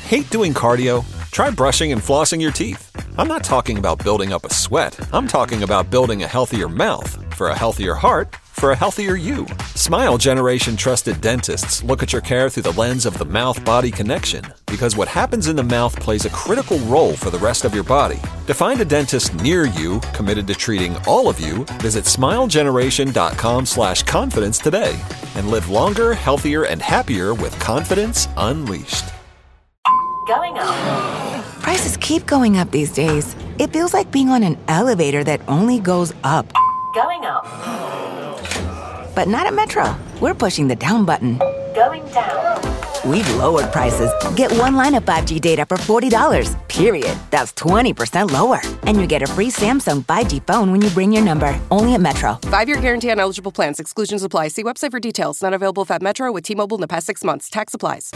Hate doing cardio? Try brushing and flossing your teeth. I'm not talking about building up a sweat. I'm talking about building a healthier mouth for a healthier heart for a healthier you. Smile Generation trusted dentists look at your care through the lens of the mouth-body connection because what happens in the mouth plays a critical role for the rest of your body. To find a dentist near you committed to treating all of you, visit smilegeneration.com/confidence today and live longer, healthier, and happier with confidence unleashed. Going up. Prices keep going up these days. It feels like being on an elevator that only goes up. Going up. But not at Metro. We're pushing the down button. Going down. We've lowered prices. Get one line of 5G data for $40, period. That's 20% lower. And you get a free Samsung 5G phone when you bring your number. Only at Metro. 5-year guarantee on eligible plans. Exclusions apply. See website for details. Not available at Metro with T-Mobile in the past 6 months. Tax applies.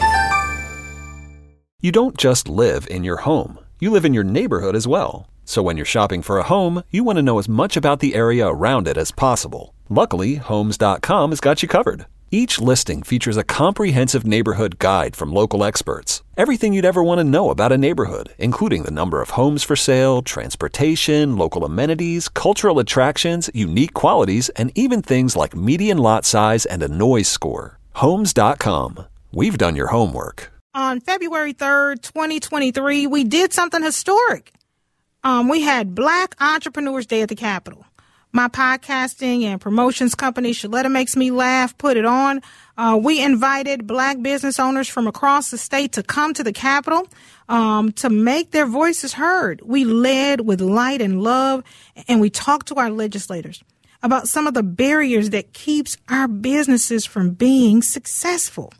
You don't just live in your home. You live in your neighborhood as well. So when you're shopping for a home, you want to know as much about the area around it as possible. Luckily, Homes.com has got you covered. Each listing features a comprehensive neighborhood guide from local experts. Everything you'd ever want to know about a neighborhood, including the number of homes for sale, transportation, local amenities, cultural attractions, unique qualities, and even things like median lot size and a noise score. Homes.com. We've done your homework. On February 3rd, 2023, we did something historic. We had Black Entrepreneurs Day at the Capitol. My podcasting and promotions company, Shaletta Makes Me Laugh, put it on. We invited Black business owners from across the state to come to the Capitol to make their voices heard. We led with light and love, and we talked to our legislators about some of the barriers that keeps our businesses from being successful.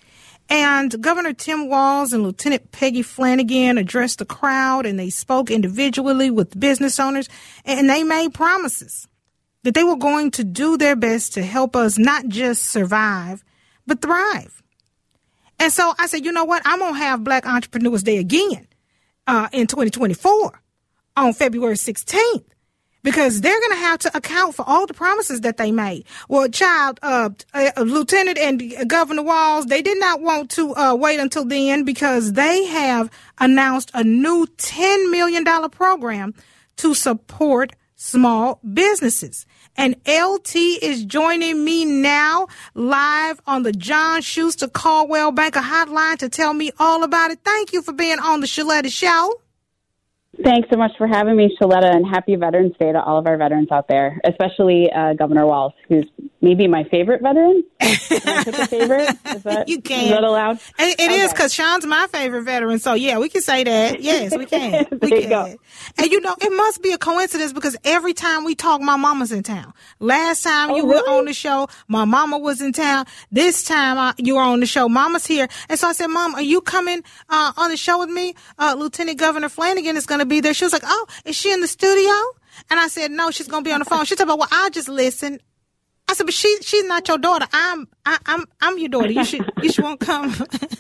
And Governor Tim Walz and Lieutenant Peggy Flanagan addressed the crowd, and they spoke individually with business owners, and they made promises that they were going to do their best to help us not just survive, but thrive. And so I said, you know what? I'm going to have Black Entrepreneurs Day again in 2024 on February 16th. Because they're going to have to account for all the promises that they made. Well, Lieutenant and Governor Walz, they did not want to wait until then because they have announced a new $10 million program to support small businesses. And LT is joining me now live on the John Schuster Caldwell Banker Hotline to tell me all about it. Thank you for being on the Shaletta Show. Thanks so much for having me, Shaletta, and happy Veterans Day to all of our veterans out there, especially Governor Walz, who's maybe my favorite veteran. Can I pick a favorite? Is that allowed? It is, because Sean's my favorite veteran, so yeah, we can say that. Yes, we can. Go. And you know, it must be a coincidence because every time we talk, my mama's in town. Last time you were on the show, my mama was in town. This time you were on the show, mama's here. And so I said, Mom, are you coming on the show with me? Lieutenant Governor Flanagan is going to be there. She was like, oh, is she in the studio? And I said, no, she's going to be on the phone. She said, well, I'll just listen. I said, but she's not your daughter. I'm your daughter. You should want to come.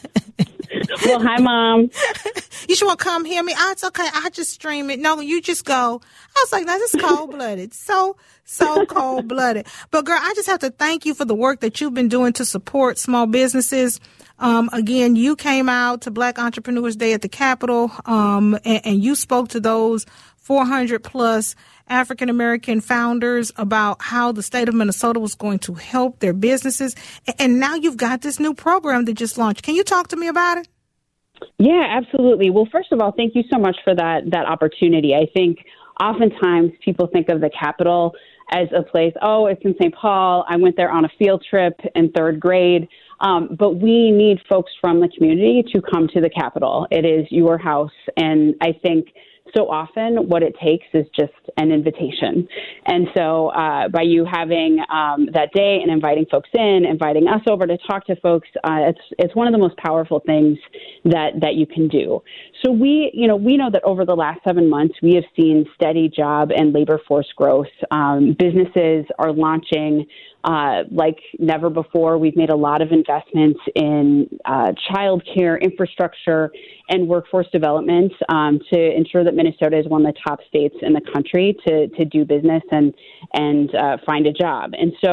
Well, hi, Mom. You should want to come hear me. Oh, it's okay. I just stream it. No, you just go. I was like, no, this is cold-blooded. So cold-blooded. But, girl, I just have to thank you for the work that you've been doing to support small businesses. Again, you came out to Black Entrepreneurs Day at the Capitol, and you spoke to those 400-plus African-American founders about how the state of Minnesota was going to help their businesses. And now you've got this new program that just launched. Can you talk to me about it? Yeah, absolutely. Well, first of all, thank you so much for that opportunity. I think oftentimes people think of the Capitol as a place, oh, it's in St. Paul. I went there on a field trip in third grade. But we need folks from the community to come to the Capitol. It is your house. And I think so often what it takes is just an invitation. And so by you having that day and inviting folks in, inviting us over to talk to folks, it's one of the most powerful things that you can do. So we know that over the last 7 months, we have seen steady job and labor force growth. Businesses are launching like never before. We've made a lot of investments in childcare infrastructure and workforce development to ensure that Minnesota is one of the top states in the country to do business and find a job. And so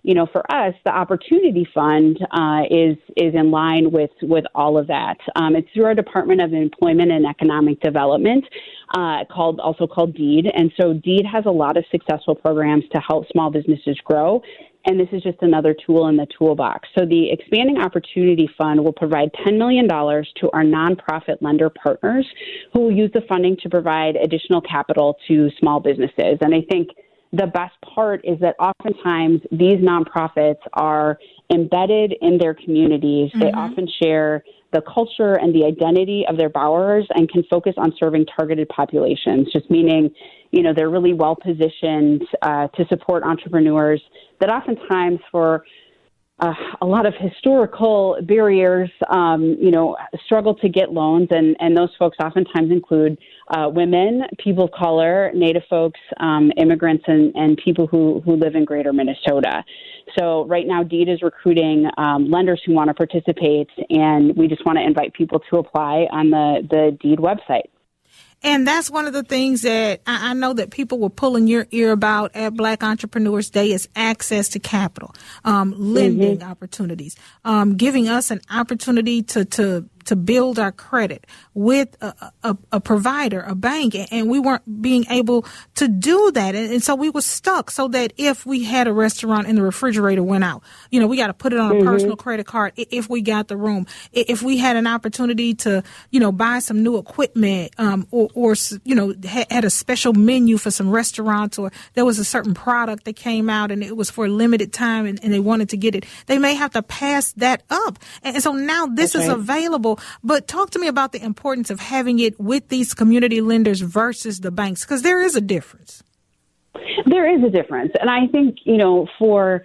for us, the Opportunity Fund is in line with all of that. It's through our Department of Employment and Economic Development, also called DEED. And so DEED has a lot of successful programs to help small businesses grow. And this is just another tool in the toolbox. So the Expanding Opportunity Fund will provide $10 million to our nonprofit lender partners who will use the funding to provide additional capital to small businesses. And I think the best part is that oftentimes these nonprofits are embedded in their communities. Mm-hmm. They often share the culture and the identity of their borrowers and can focus on serving targeted populations, just meaning, they're really well positioned to support entrepreneurs that oftentimes for a lot of historical barriers, struggle to get loans. And those folks oftentimes include women, people of color, Native folks, immigrants, and people who live in greater Minnesota. So right now, DEED is recruiting lenders who want to participate, and we just want to invite people to apply on the DEED website. And that's one of the things that I know that people were pulling your ear about at Black Entrepreneurs Day is access to capital, lending mm-hmm. opportunities, giving us an opportunity to build our credit with a provider, a bank, and we weren't being able to do that. And so we were stuck so that if we had a restaurant and the refrigerator went out, we got to put it on a mm-hmm. personal credit card if we got the room. If we had an opportunity to, buy some new equipment or had a special menu for some restaurants, or there was a certain product that came out and it was for a limited time and they wanted to get it, they may have to pass that up. And so now this is available. But talk to me about the importance of having it with these community lenders versus the banks, because there is a difference. There is a difference. And I think, for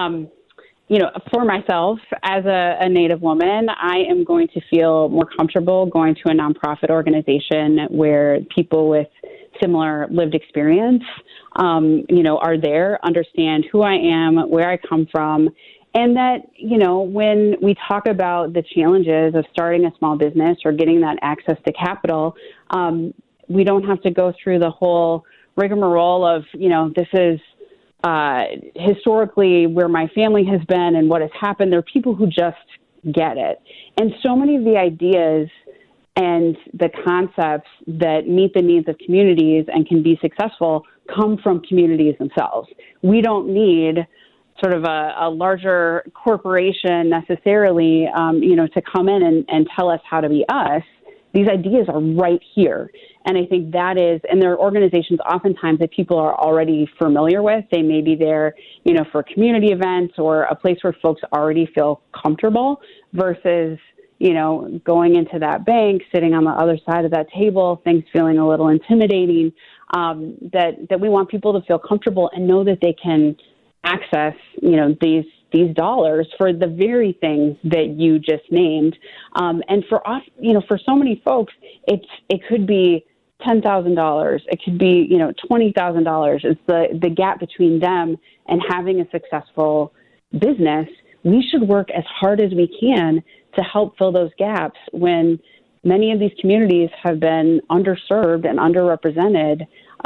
myself as a Native woman, I am going to feel more comfortable going to a nonprofit organization where people with similar lived experience, are there, understand who I am, where I come from. And that, when we talk about the challenges of starting a small business or getting that access to capital, we don't have to go through the whole rigmarole of, this is historically where my family has been and what has happened. There are people who just get it. And so many of the ideas and the concepts that meet the needs of communities and can be successful come from communities themselves. We don't need sort of a larger corporation necessarily, to come in and tell us how to be us. These ideas are right here. And I think that is, and there are organizations oftentimes that people are already familiar with. They may be there, for community events or a place where folks already feel comfortable versus, going into that bank, sitting on the other side of that table, things feeling a little intimidating, that we want people to feel comfortable and know that they can access, these dollars for the very things that you just named. And for us, for so many folks, it could be $10,000. It could be, $20,000. It's the gap between them and having a successful business. We should work as hard as we can to help fill those gaps when many of these communities have been underserved and underrepresented.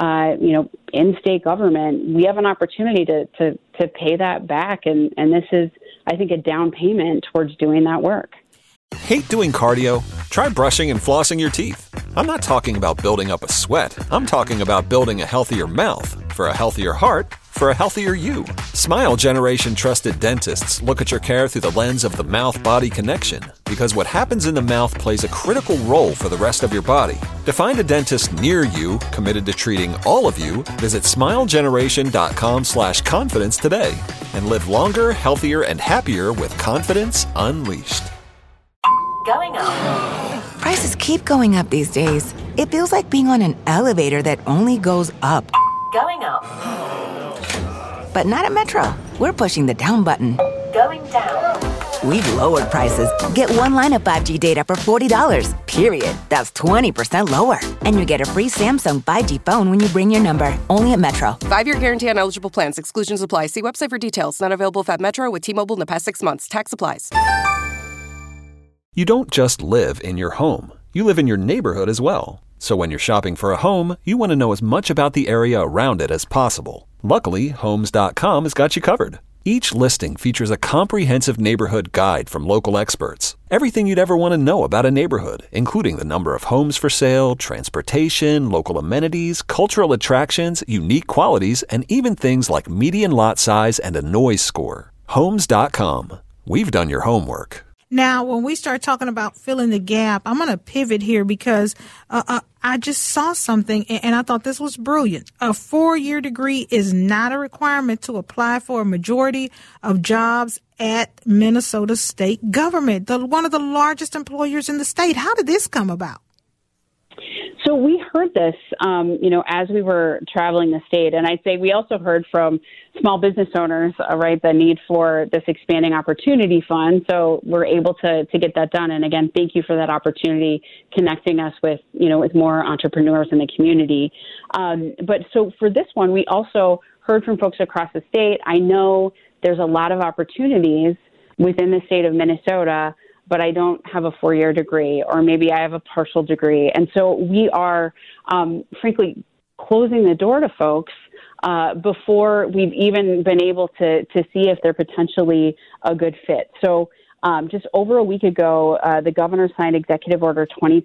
In state government, we have an opportunity to pay that back. And this is, I think, a down payment towards doing that work. Hate doing cardio? Try brushing and flossing your teeth. I'm not talking about building up a sweat. I'm talking about building a healthier mouth. For a healthier heart, for a healthier you. Smile Generation trusted dentists look at your care through the lens of the mouth-body connection, because what happens in the mouth plays a critical role for the rest of your body. To find a dentist near you committed to treating all of you, visit smilegeneration.com/confidence today and live longer, healthier, and happier with confidence unleashed. Going up. Prices keep going up these days. It feels like being on an elevator that only goes up. Going up. But not at Metro. We're pushing the down button. Going down. We've lowered prices. Get one line of 5G data for $40, period. That's 20% lower. And you get a free Samsung 5G phone when you bring your number. Only at Metro. 5-year guarantee on eligible plans. Exclusions apply. See website for details. Not available at Metro with T-Mobile in the past 6 months. Tax applies. You don't just live in your home. You live in your neighborhood as well. So when you're shopping for a home, you want to know as much about the area around it as possible. Luckily, Homes.com has got you covered. Each listing features a comprehensive neighborhood guide from local experts. Everything you'd ever want to know about a neighborhood, including the number of homes for sale, transportation, local amenities, cultural attractions, unique qualities, and even things like median lot size and a noise score. Homes.com. We've done your homework. Now, when we start talking about filling the gap, I'm going to pivot here because I just saw something and I thought this was brilliant. A 4-year degree is not a requirement to apply for a majority of jobs at Minnesota state government, one of the largest employers in the state. How did this come about? So we heard this, as we were traveling the state, and I'd say we also heard from small business owners, right, the need for this expanding opportunity fund. So we're able to get that done. And again, thank you for that opportunity, connecting us with more entrepreneurs in the community. But so for this one, we also heard from folks across the state. I know there's a lot of opportunities within the state of Minnesota, but I don't have a 4-year degree, or maybe I have a partial degree. And so we are, frankly, closing the door to folks before we've even been able to see if they're potentially a good fit. So just over a week ago, the governor signed Executive Order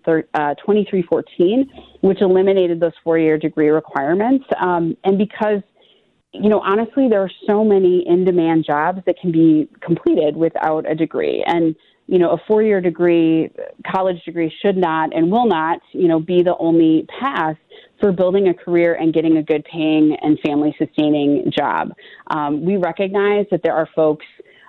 2314, which eliminated those 4-year degree requirements. And because honestly, there are so many in-demand jobs that can be completed without a degree. And a 4-year degree, college degree should not and will not, be the only path for building a career and getting a good paying and family sustaining job. We recognize that there are folks,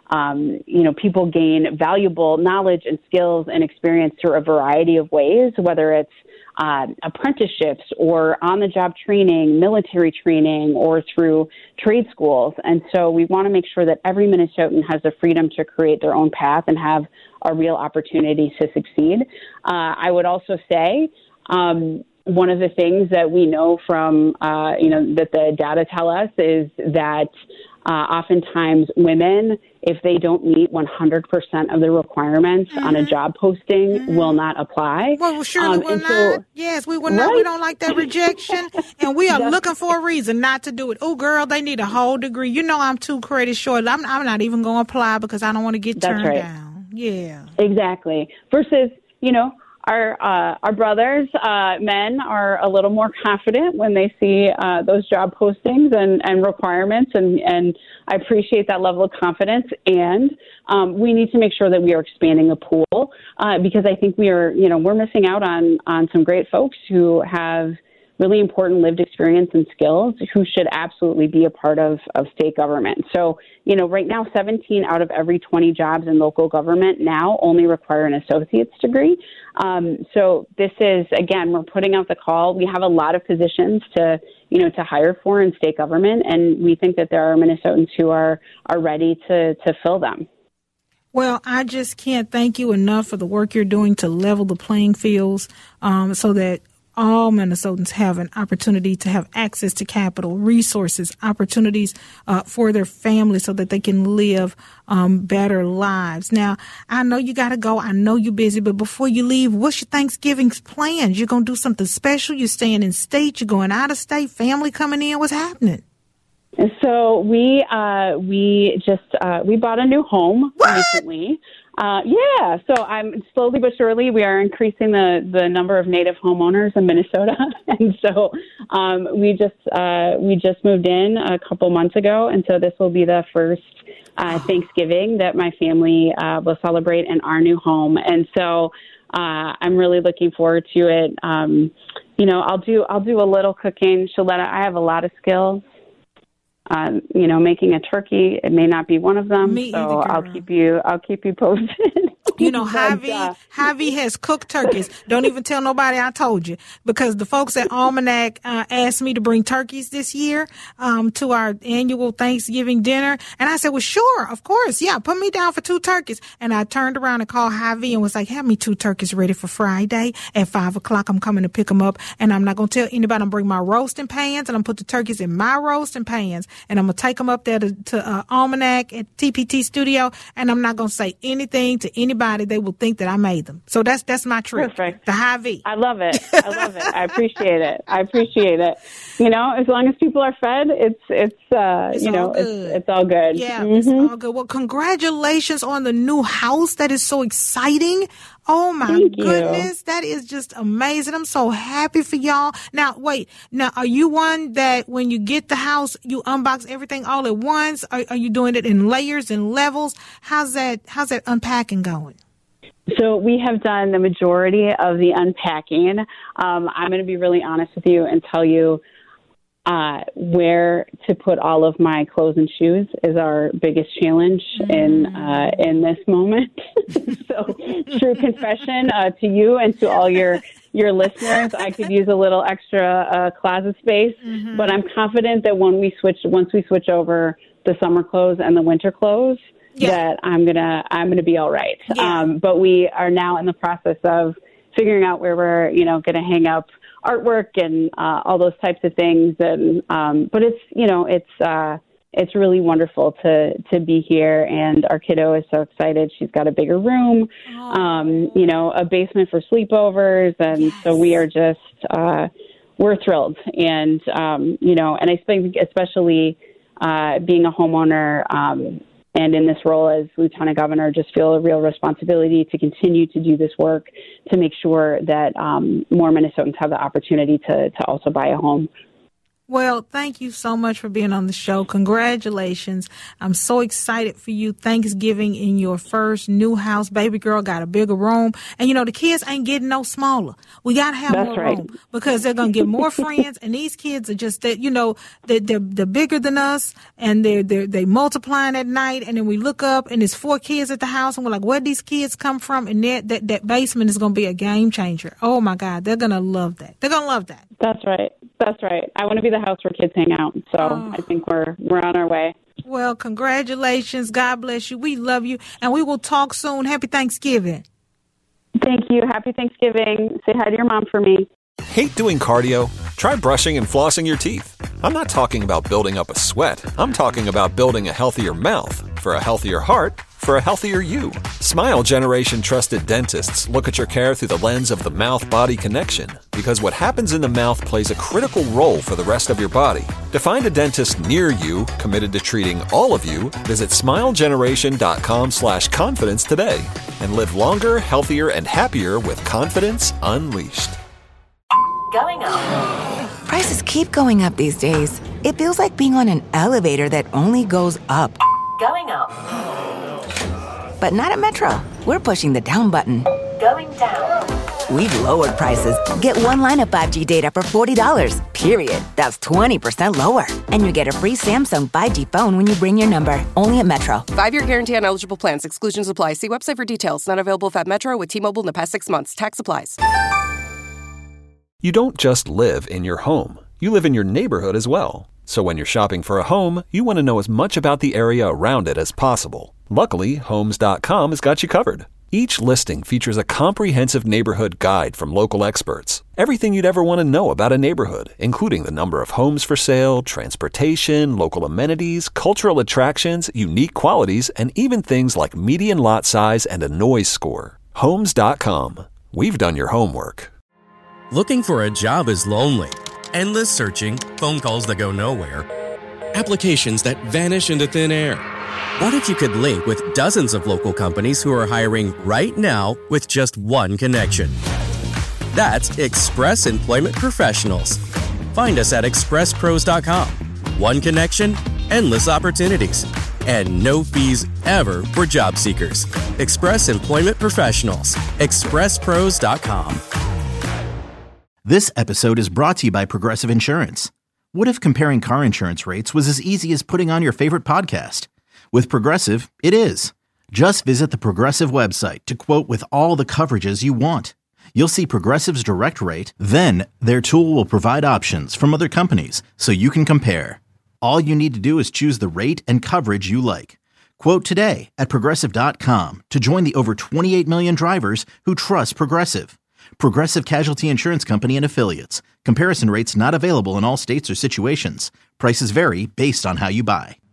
people gain valuable knowledge and skills and experience through a variety of ways, whether it's apprenticeships or on-the-job training, military training, or through trade schools. And so we want to make sure that every Minnesotan has the freedom to create their own path and have a real opportunity to succeed. I would also say one of the things that we know from, that the data tell us is that oftentimes women, if they don't meet 100% of the requirements on a job posting, will not apply. Well, surely will not. Yes, we will not. We don't like that rejection, and we are looking for a reason not to do it. Oh, girl, they need a whole degree. I'm too credit short. I'm not even going to apply because I don't want to get turned down. Yeah. Exactly. Versus, our brothers, men, are a little more confident when they see those job postings and requirements, and I appreciate that level of confidence. And we need to make sure that we are expanding the pool because I think we're missing out on some great folks who have really important lived experience and skills who should absolutely be a part of state government. So, right now, 17 out of every 20 jobs in local government now only require an associate's degree. So this is, again, we're putting out the call. We have a lot of positions to hire for in state government, and we think that there are Minnesotans who are ready to fill them. Well, I just can't thank you enough for the work you're doing to level the playing fields so that all Minnesotans have an opportunity to have access to capital, resources, opportunities for their families so that they can live better lives. Now, I know you got to go. I know you're busy, but before you leave, what's your Thanksgiving plans? You're going to do something special? You're staying in state? You're going out of state? Family coming in? What's happening? So we bought a new home recently. So I'm slowly but surely we are increasing the number of native homeowners in Minnesota, and so we just moved in a couple months ago, and so this will be the first Thanksgiving that my family will celebrate in our new home, and so I'm really looking forward to it. I'll do a little cooking. Shaletta, I have a lot of skills. Making a turkey, it may not be one of them. Me so either, I'll keep you posted. Javi has cooked turkeys. Don't even tell nobody I told you, because the folks at Almanac asked me to bring turkeys this year to our annual Thanksgiving dinner. And I said, well, sure, of course. Yeah, put me down for 2 turkeys. And I turned around and called Javi and was like, have me 2 turkeys ready for Friday at 5:00. I'm coming to pick them up. And I'm not going to tell anybody. I'm bring my roasting pans, and I'm put the turkeys in my roasting pans. And I'm going to take them up there to Almanac at TPT Studio. And I'm not going to say anything to anybody anybody, they will think that I made them. So that's my trick. Perfect. The high V. I love it. I appreciate it. You know, as long as people are fed, it's all good. Yeah, it's all good. Well, congratulations on the new house. That is so exciting. Oh my goodness. That is just amazing. I'm so happy for y'all. Now, wait. Now, are you one that when you get the house, you unbox everything all at once? Are you doing it in layers and levels? How's that unpacking going? So we have done the majority of the unpacking. I'm going to be really honest with you and tell you where to put all of my clothes and shoes is our biggest challenge in this moment. So, true confession to you and to all your listeners, I could use a little extra closet space, but I'm confident that once we switch over the summer clothes and the winter clothes, that I'm gonna be all right. Yeah. But we are now in the process of figuring out where we're gonna hang up artwork and all those types of things. And but it's really wonderful to be here, and our kiddo is so excited. She's got a bigger room, a basement for sleepovers, and so we are just we're thrilled. And and I think especially being a homeowner and in this role as Lieutenant Governor, just feel a real responsibility to continue to do this work to make sure that more Minnesotans have the opportunity to also buy a home. Well, thank you so much for being on the show. Congratulations. I'm so excited for you. Thanksgiving in your first new house. Baby girl got a bigger room. And, the kids ain't getting no smaller. We got to have more room because they're going to get more friends. And these kids are just, they're bigger than us, and they multiplying at night. And then we look up and there's 4 kids at the house, and we're like, where'd these kids come from? And that basement is going to be a game changer. Oh, my God. They're going to love that. They're going to love that. That's right. I want to be the house where kids hang out. So I think we're on our way. Well, congratulations. God bless you. We love you. And we will talk soon. Happy Thanksgiving. Thank you. Happy Thanksgiving. Say hi to your mom for me. Hate doing cardio? Try brushing and flossing your teeth. I'm not talking about building up a sweat. I'm talking about building a healthier mouth. For a healthier heart, for a healthier you. Smile Generation trusted dentists look at your care through the lens of the mouth-body connection, because what happens in the mouth plays a critical role for the rest of your body. To find a dentist near you committed to treating all of you, visit smilegeneration.com/confidence today and live longer, healthier, and happier with confidence unleashed. Going up. Prices keep going up these days. It feels like being on an elevator that only goes up. Going up. But not at Metro. We're pushing the down button. Going down. We've lowered prices. Get one line of 5G data for $40, period. That's 20% lower. And you get a free Samsung 5G phone when you bring your number. Only at Metro. 5-year guarantee on eligible plans. Exclusions apply. See website for details. Not available at Metro with T-Mobile in the past 6 months. Tax applies. You don't just live in your home. You live in your neighborhood as well. So when you're shopping for a home, you want to know as much about the area around it as possible. Luckily, Homes.com has got you covered. Each listing features a comprehensive neighborhood guide from local experts. Everything you'd ever want to know about a neighborhood, including the number of homes for sale, transportation, local amenities, cultural attractions, unique qualities, and even things like median lot size and a noise score. Homes.com. We've done your homework. Looking for a job is lonely. Endless searching, phone calls that go nowhere, applications that vanish into thin air. What if you could link with dozens of local companies who are hiring right now with just one connection? That's Express Employment Professionals. Find us at expresspros.com. One connection, endless opportunities, and no fees ever for job seekers. Express Employment Professionals. expresspros.com. This episode is brought to you by Progressive Insurance. What if comparing car insurance rates was as easy as putting on your favorite podcast? With Progressive, it is. Just visit the Progressive website to quote with all the coverages you want. You'll see Progressive's direct rate, then their tool will provide options from other companies so you can compare. All you need to do is choose the rate and coverage you like. Quote today at Progressive.com to join the over 28 million drivers who trust Progressive. Progressive Casualty Insurance Company and Affiliates. Comparison rates not available in all states or situations. Prices vary based on how you buy.